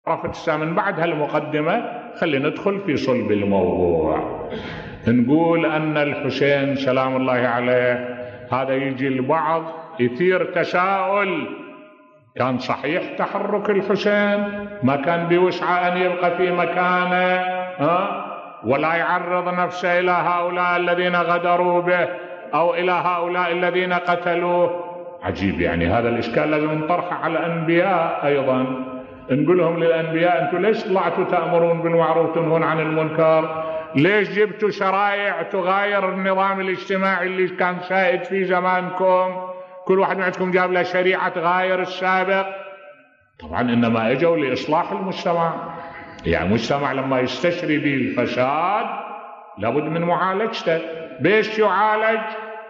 عرفت من بعد هالمقدمة خلي ندخل في صلب الموضوع. نقول أن الحسين سلام الله عليه هذا يجي البعض يثير تساؤل، كان صحيح تحرك الحسين؟ ما كان بوسعه أن يبقى في مكانه ولا يعرض نفسه إلى هؤلاء الذين غدروا به أو إلى هؤلاء الذين قتلوه؟ عجيب، يعني هذا الإشكال لازم نطرحه على الأنبياء أيضا. نقول لهم للأنبياء أنتم ليش طلعتوا تأمرون بالمعروف وتنهون عن المنكر؟ ليش جبتوا شرائع تغاير النظام الاجتماعي اللي كان سائد في زمانكم؟ كل واحد عندكم جاب له شريعة تغاير السابق. طبعا إنما اجوا لإصلاح المجتمع. يعني المجتمع لما يستشري به الفساد لابد من معالجته. بيش يعالج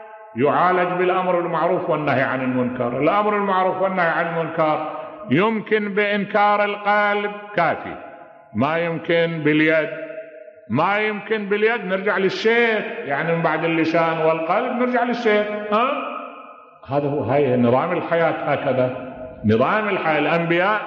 بالأمر بالمعروف والنهي عن المنكر. الأمر بالمعروف والنهي عن المنكر يمكن بإنكار القلب كافي، ما يمكن باليد. ما يمكن باليد نرجع للشيخ، يعني من بعد اللسان والقلب نرجع للشيخ. هذا هو، هاي نظام الحياة، هكذا نظام الحياة. الأنبياء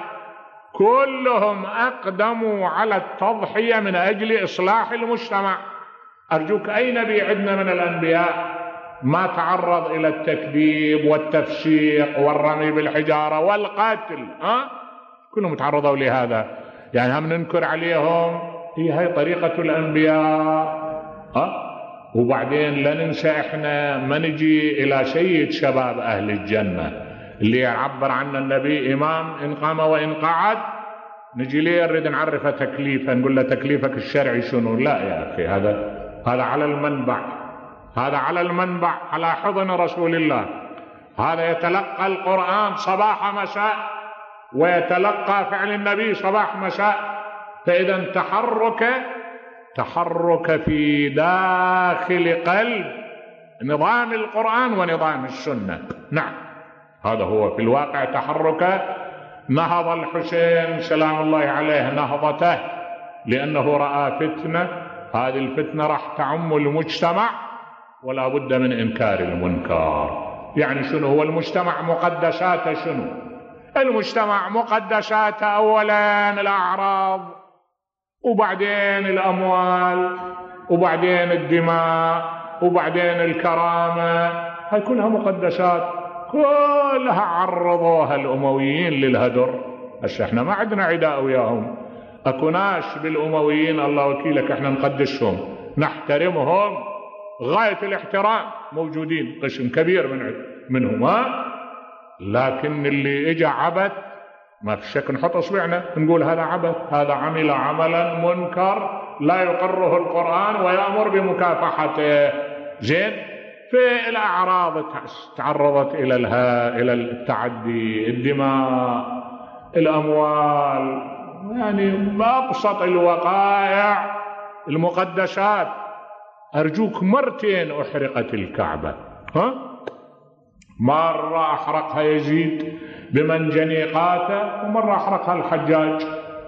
كلهم أقدموا على التضحية من أجل إصلاح المجتمع. أرجوك أي نبي عندنا من الأنبياء ما تعرض إلى التكذيب والتفسيق والرمي بالحجارة والقتل؟ كلهم تعرضوا لهذا. يعني هم ننكر عليهم؟ هي طريقة الأنبياء. وبعدين لا ننسى إحنا ما نجي إلى سيد شباب أهل الجنة اللي يعبر عنه النبي إمام إن قام وإن قعد، نجي ليه نريد نعرفه تكليفه، نقول له تكليفك الشرعي شنو؟ لا يا أخي، هذا على المنبع، هذا على المنبع، على حضن رسول الله. هذا يتلقى القرآن صباح مساء ويتلقى فعل النبي صباح مساء. فإذا تحرك في داخل قلب نظام القرآن ونظام السنة. نعم، هذا هو في الواقع تحرك. نهض الحسين سلام الله عليه نهضته لأنه رأى فتنة. هذه الفتنة راح تعم المجتمع ولا بد من إنكار المنكر. يعني شنو هو المجتمع؟ مقدساته شنو؟ المجتمع مقدساته أولا الأعراض، وبعدين الأموال، وبعدين الدماء، وبعدين الكرامة. هاي كلها مقدسات، كلها عرضوها الأمويين للهدر. هسه احنا ما عندنا عداء وياهم، أكوناش بالأمويين الله وكيلك، احنا نقدسهم نحترمهم غاية الاحترام، موجودين قسم كبير منهم. لكن اللي اجى عبث ما في شك نحط اصبعنا نقول هذا عبث، هذا عمل عملا منكر لا يقره القرآن ويأمر بمكافحته. زين، في الأعراض تعرضت إلى التعدي، الدماء، الأموال، يعني بأبسط الوقائع، المقدسات. أرجوك مرتين أحرقت الكعبة، مرة أحرقها يزيد بمنجنيقاته ومرة أحرقها الحجاج.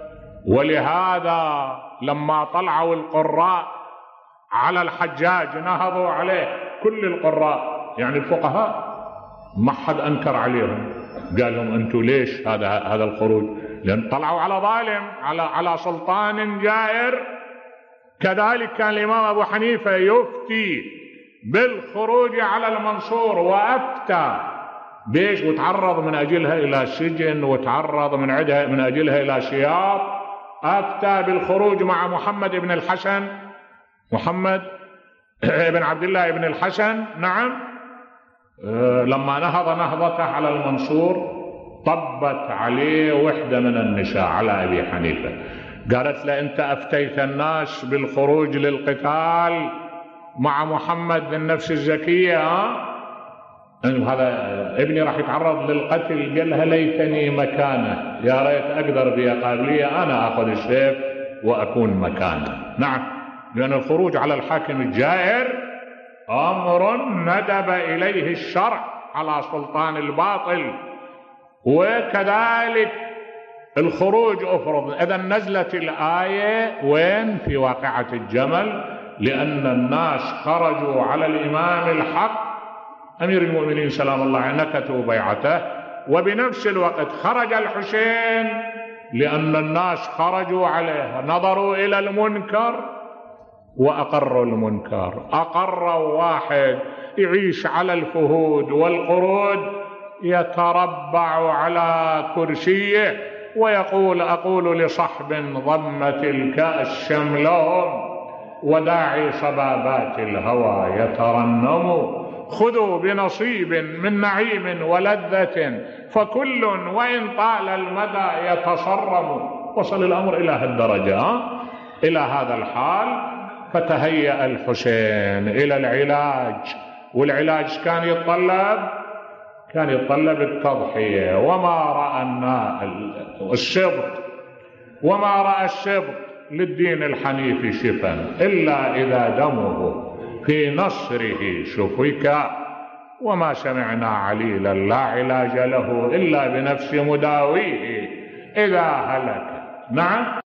ولهذا لما طلعوا القراء على الحجاج نهضوا عليه، كل القراء يعني الفقهاء ما حد أنكر عليهم، قال لهم أنتوا ليش هذا الخروج؟ لأن طلعوا على ظالم، على سلطان جائر. كذلك كان الإمام أبو حنيفة يفتي بالخروج على المنصور، وأفتى بيش، وتعرض من أجلها إلى سجن، وتعرض من أجلها إلى سياط. أفتى بالخروج مع محمد بن الحسن، محمد بن عبد الله بن الحسن، نعم. لما نهض نهضته على المنصور طبت عليه وحدة من النساء على أبي حنيفة، قالت له أنت أفتيت الناس بالخروج للقتال مع محمد النفس الزكية، هذا ابني راح يتعرض للقتل. قال لها ليتني مكانه، يا ريت أقدر بقابلية أنا أخذ السيف وأكون مكانه. نعم، لأن الخروج على الحاكم الجائر أمر ندب إليه الشرع على سلطان الباطل، وكذلك الخروج أفرض. إذا نزلت الآية وين؟ في واقعة الجمل، لأن الناس خرجوا على الإمام الحق أمير المؤمنين سلام الله عليه، نكثوا بيعته، وبنفس الوقت خرج الحسين لأن الناس خرجوا عليه، نظروا إلى المنكر وأقروا المنكر. أقروا واحد يعيش على الفهود والقرود، يتربع على كرسيه ويقول: أقول لصحب ضمت الكأس شملهم وداعي صبابات الهوى يترنم، خذوا بنصيب من نعيم ولذة فكل وإن طال المدى يتصرم. وصل الأمر إلى هالدرجة، إلى هذا الحال. فتهيأ الحسين إلى العلاج، والعلاج كان يتطلب التضحية. وما رأى السبط للدين الحنيف شفا إلا إذا دمه في نصره سفك، وما سمعنا عليلا لا علاج له إلا بنفس مداويه إذا هلك. نعم.